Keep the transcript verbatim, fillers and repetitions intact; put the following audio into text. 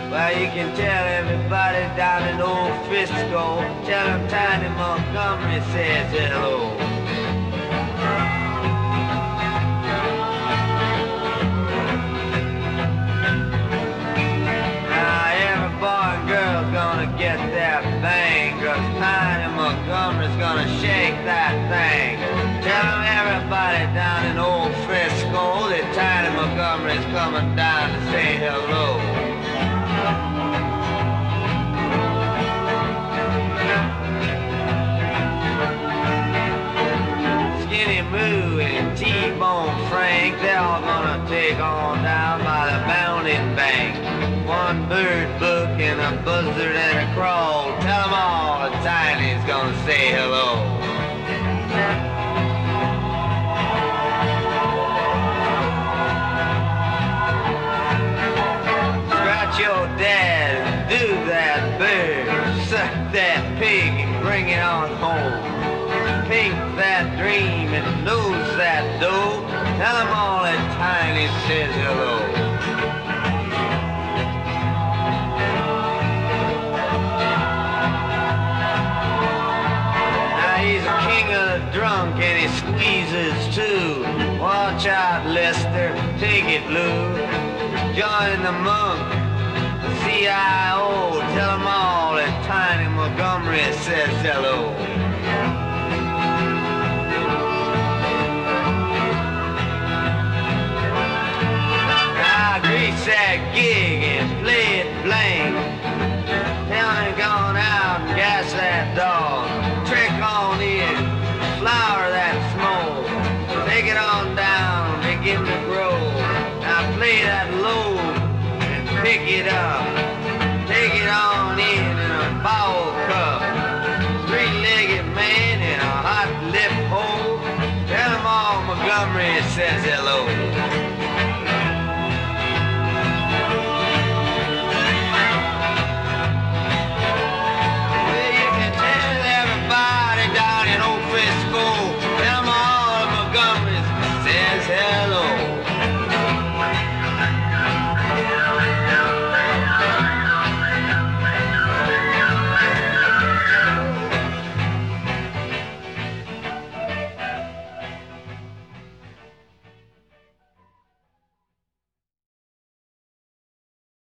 Well, you can tell everybody down in old Frisco. Tell them Tiny Montgomery says hello. Gonna get that thing, 'cause Tiny Montgomery's gonna shake that thing. Tell 'em everybody down in old Frisco that Tiny Montgomery's coming down to say hello. Skinny Moo and T-Bone Frank, they're all gonna take on down by the Bounding Bank. One bird book and a buzzard and a crow. Tell 'em all that Tiny's gonna say hello. Scratch your dad and do that bird. Suck that pig and bring it on home. Pink that dream and nose that dough. Tell 'em all that Tiny says hello. Drunk and he squeezes too. Watch out, Lester, take it, Lou. Join the monk, the C I O. Tell 'em all that Tiny Montgomery says hello. Now grease that gig and play it blank. Tell him gone out and gas that dog. Trick on in. Flower that smoke, take it on down, begin to grow. Now play that low and pick it up. Take it on in in a bowl cup. Three-legged man in a hot lip hole. Tell 'em all Montgomery says hello.